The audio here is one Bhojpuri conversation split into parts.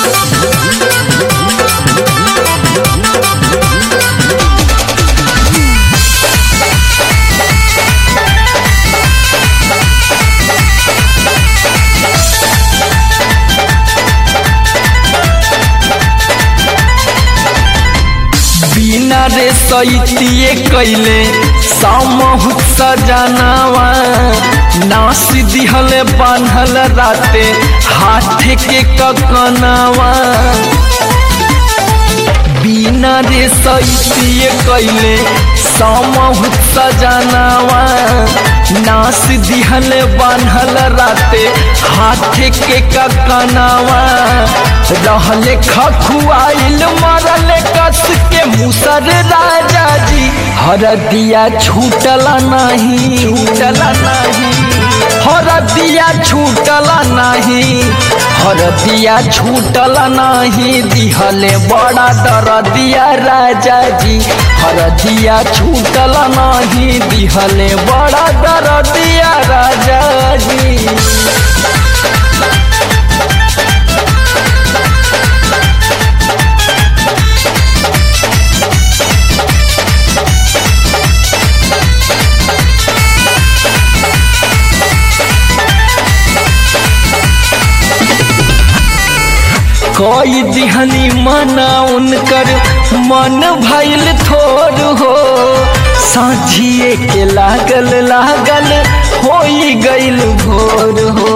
बिना रे सैतिए कैले सामहुत सजनावा नास दिहले बान्हल राते हाथ के ककनावा। बिना रे सैतिए कैले सामहुत सजनावा नास दिहले बान्हल राते हाथ के ककनावा। रहले खखुआइल मरले कस के मुसर राजा जी हरदिया छूटला नहीं छूटला नहीं हरदिया छूटला नहीं हरदिया छूटला नहीं दिहले बड़ा दरदिया राजा जी हरदिया छूटला नहीं दिहले बड़ा दरदिया राजा जी। कोई दिहनी मना उनकर मन भइल थोर हो साझिए के लागल लागल होई गइल भोर हो।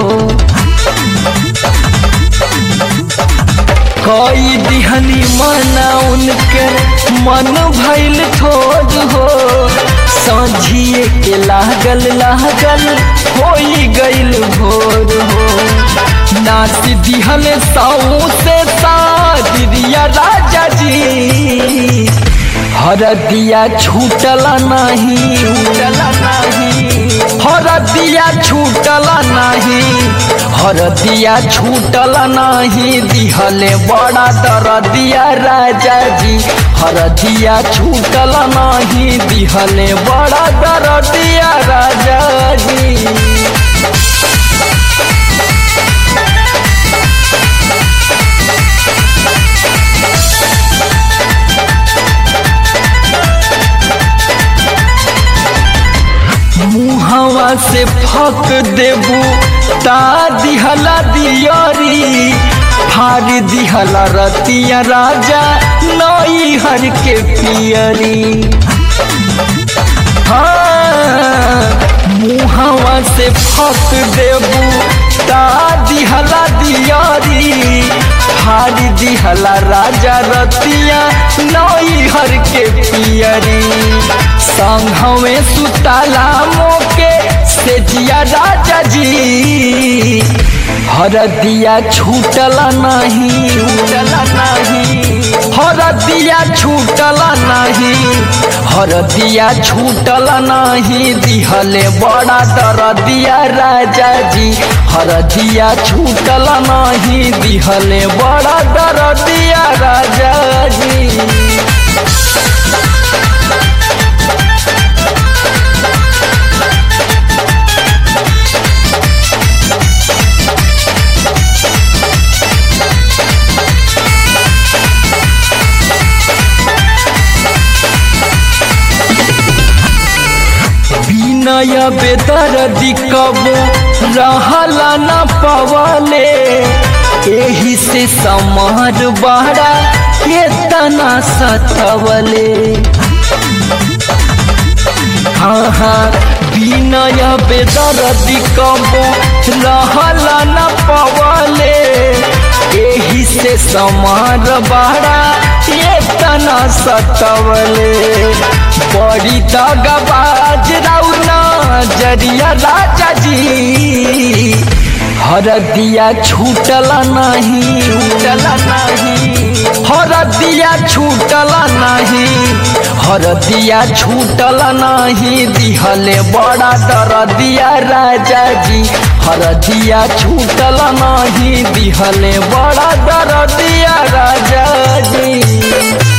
कोई दिहनी मना उनकर मन भइल थोर हो साझिए के लागल लागल होई गइल भोर हो। नाच दिहल साऊ से सादिया राजा जी हरदिया छूटला नहीं छूटला नहीं हरदिया छूटला नहीं हरदिया छूटला नहीं दिहले बड़ा दरदिया राजा जी हरदिया छूटला नहीं दिहले बड़ा दरदिया राजा जी। मुहवा से फक देबू ता दिहला दियरी फार दिहला रतिया राजा नई हर के पियरी। हाँ मुहवा से फक देबू ता दिहला दियरी फार दिहला राजा रतिया नई हर के पियरी। संघवे सुताला मोके से जिया राजा जी हरदिया छूटला नहीं छूटला नहीं हरदिया छूटला नहीं हरदिया छूटला नहीं दिहले बड़ा दरदिया राजा जी हरदिया छूटला नहीं दिहले बड़ा दरदिया राजा जी। नया बेदर्दी कबो रहला न पवले एही से समार बड़ा केतना सतवले। हाँ हाँ बिनय बेदर्दी कबो रहला न पवले एही से समार बड़ा केतना सतवले। बड़ी दगाबाज रौना जरिया राजा जी हरदिया छूटला नहीं छूटला नहीं हरदिया छूटला नहीं हरदिया छूटला नहीं दिहले बड़ा दरदिया राजा जी हरदिया छूटला नहीं दिहले बड़ा दरदिया राजा जी।